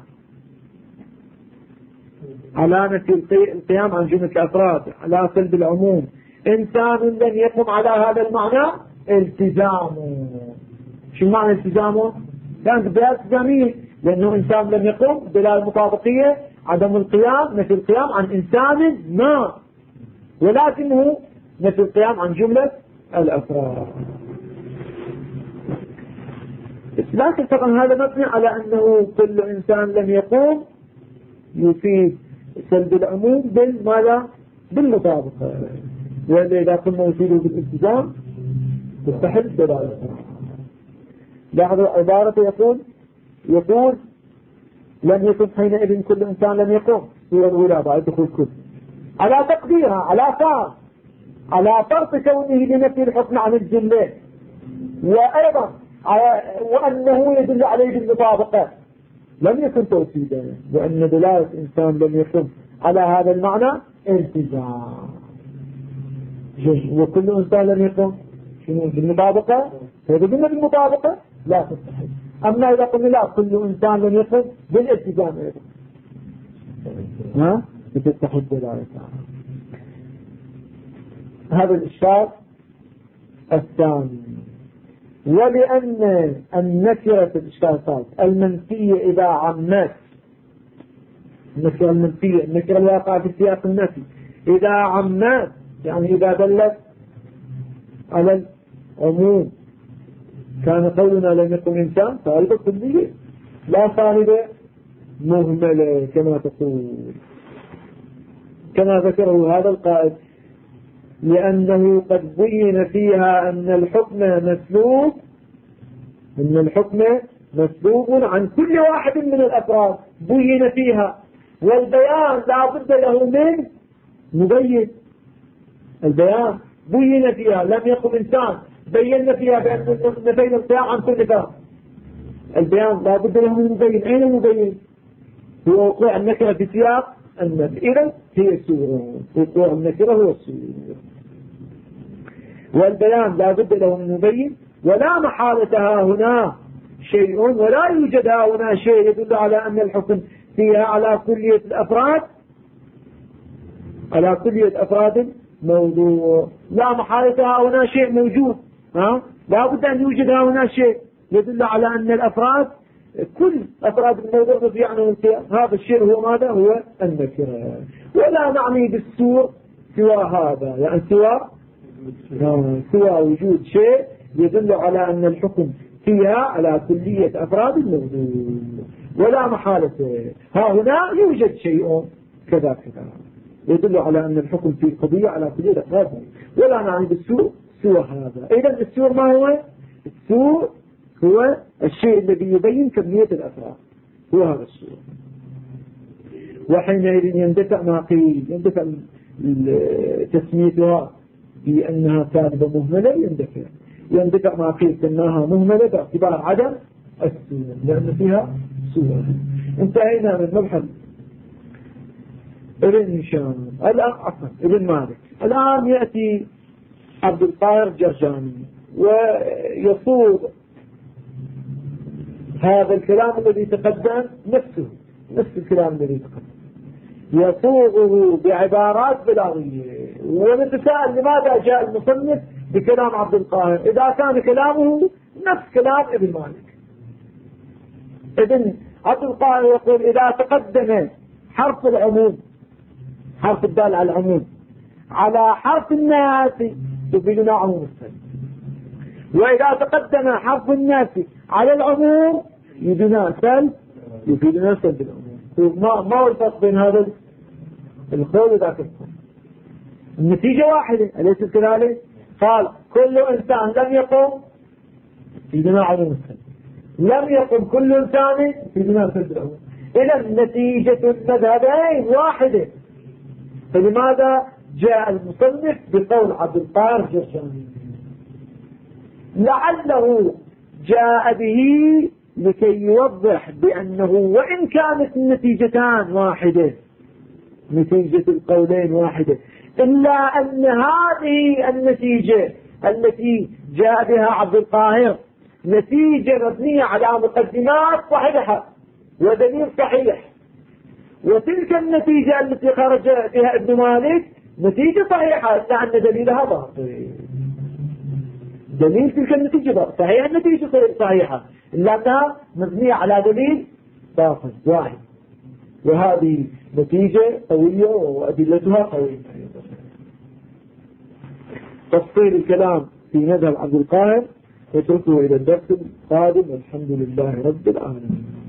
على نفي القيام عن جملة الأفراد، على سلب العموم. إنسان لم يقم على هذا المعنى التزامه. شو معنى التزامه؟ كانت دلالة التزامية، لأنه إنسان لم يقم دلالة المطابقية عدم القيام نفي القيام عن إنسان ما، ولكنه نفي القيام عن جملة الأفراد. لكن طبعا هذا مبني على أنه كل إنسان لم يقوم يفيد سلب العموم بالماذا؟ بالمطابقة. وإذا إذا كنا يفيده بالالتزام تستحل دلالة. لاحظوا عبارته يقول يقول لم يكن حينئذ كل إنسان لم يقوم سورة الأولى بعد دخول كل على تقديرها على فرض على فرض كونه لنفي الحكم عن الجملة، وأيضا وأنه يدل عليه بالمطابقة لم يكن توكيدا، وأن دلالة إنسان لم يقم على هذا المعنى التزام. وكل إنسان لم يقم شنو بالمطابقة؟ هذا قلنا بالمطابقة لا تستحيل. أما إذا قلنا لا كل إنسان لم يقم بالالتزام أيضا ها بتستحيل دلالة. هذا الإشكال الثاني. ولأن النكرة الإشكال الثالث المنفية إذا عمت، النكرة المنفية النكرة الواقعة في سياق النفي إذا عمت يعني إذا دلت على العموم كان قولنا لم يقم إنسان طالبة كلية لا طالبة مهملة كما تقول، كما ذكره هذا القائد، لأنه قد بين فيها أن الحكم مسلوب أن الحكم مسلوب عن كل واحد من الأفراد، بين فيها، والبيان لا بد له من مبين. البيان بين فيها لم يقم إنسان بينا فيها بأن نفينا القيام عن كل فرد. البيان لا بد له من مبين. أين المبين؟ هو وقوع النكرة في سياق النفي. إذن هي السورة، وقوع النكرة هو السورة. والبيان لا بد له من مبين، ولا محالتها هنا شيء، ولا يوجد هنا شيء يدل على أن الحكم فيها على كلية الأفراد على كلية أفراد موضوع. لا محالتها هنا شيء موجود، ها لا بد أن يوجد هنا شيء يدل على أن الأفراد كل أفراد الموضوع في عنه القيام. هذا الشيء هو ماذا؟ هو النكرة. ولا نعني بالسور سوى هذا، يعني سوى سوى وجود شيء يدل على أن الحكم فيها على كلية أفراد الموضوع. ولا محالة ها هنا يوجد شيء كذا كذا يدل على أن الحكم في القضية على كلية أفراد، ولا نعني بالسور سوى هذا. إذن السور ما هو؟ السور هو الشيء الذي يبين كمية الأفراد، هو هذا السور. وحينئذ يندفع ما قيل، يندفع تسميتها بأنها كاذبة مهملة، يندفع يندفع ما قيل كأنها مهملة باعتبار عدم السور، لأن فيها سور. انتهينا من مبحث ابن هشام. الآن عفوا ابن مالك. الآن يأتي عبد القاهر الجرجاني ويصوغ هذا الكلام الذي تقدم نفسه نفس الكلام الذي تقدم يصوغه بعبارات بلاغية، ونتساءل لماذا جاء المصنف بكلام عبد القاهر إذا كان كلامه نفس كلام ابن مالك. ابن عبد القاهر يقول إذا تقدم حرف العموم، حرف الدال على العموم، على حرف الناس يفيدنا عموم السلب، وإذا تقدم حرف الناس على العموم يفيدنا سلب يفيدنا سلب العموم. ما ما هو الفرق بين هذا القول وذاك القول؟ النتيجة واحدة أليس كذلك؟ قال كل إنسان لم يقم يفيدنا عموم السلب، لم يقم كل إنسان يفيدنا سلب العموم. إذا نتيجة المذهبين واحدة. فلماذا جاء المصنف بقول عبد القاهر الجرجاني؟ لعله جاء به لكي يوضح بأنه وإن كانت النتيجتان واحدة، نتيجة القولين واحدة، إلا أن هذه النتيجة التي جاء بها عبد القاهر نتيجة مبنية على مقدمات صحيحة ودليل صحيح، وتلك النتيجة التي خرج بها ابن مالك نتيجة صحيحة إلا أن دليلها باطل. دليل تلك النتيجة باطل، صحيح النتيجة صحيحة إلا أنها مبنية على دليل باطل واحد، وهذه نتيجة قوية وأدلتها قوية. تفصيل الكلام في مذهب عبد القاهر نتركه إلى الدرس القادم. الحمد لله رب العالمين.